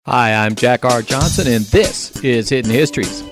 Hi, I'm Jack R. Johnson, and this is Hidden Histories.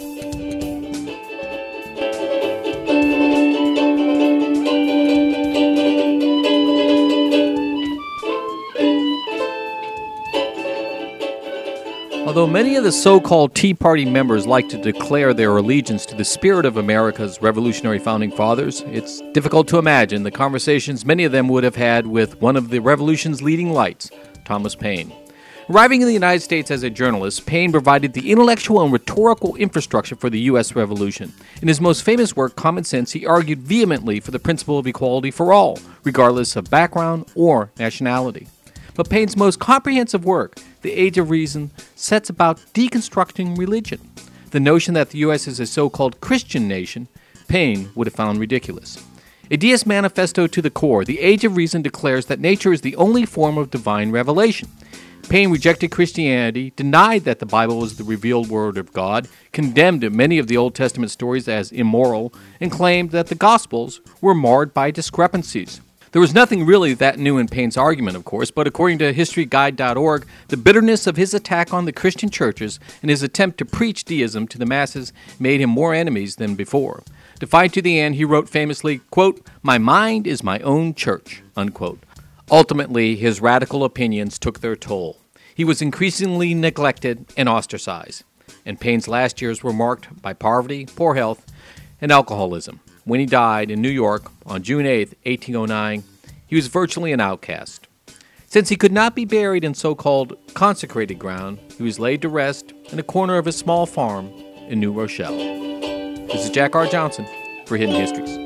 Although many of the so-called Tea Party members like to declare their allegiance to the spirit of America's revolutionary founding fathers, it's difficult to imagine the conversations many of them would have had with one of the revolution's leading lights, Thomas Paine. Arriving in the United States as a journalist, Paine provided the intellectual and rhetorical infrastructure for the U.S. Revolution. In his most famous work, Common Sense, he argued vehemently for the principle of equality for all, regardless of background or nationality. But Paine's most comprehensive work, The Age of Reason, sets about deconstructing religion. The notion that the U.S. is a so-called Christian nation, Paine would have found ridiculous. A deist manifesto to the core, The Age of Reason declares that nature is the only form of divine revelation. Paine rejected Christianity, denied that the Bible was the revealed word of God, condemned many of the Old Testament stories as immoral, and claimed that the Gospels were marred by discrepancies. There was nothing really that new in Paine's argument, of course, but according to HistoryGuide.org, the bitterness of his attack on the Christian churches and his attempt to preach deism to the masses made him more enemies than before. To fight to the end, he wrote famously, quote, "My mind is my own church," unquote. Ultimately, his radical opinions took their toll. He was increasingly neglected and ostracized, and Paine's last years were marked by poverty, poor health, and alcoholism. When he died in New York on June 8, 1809, he was virtually an outcast. Since he could not be buried in so-called consecrated ground, he was laid to rest in a corner of a small farm in New Rochelle. This is Jack R. Johnson for Hidden Histories.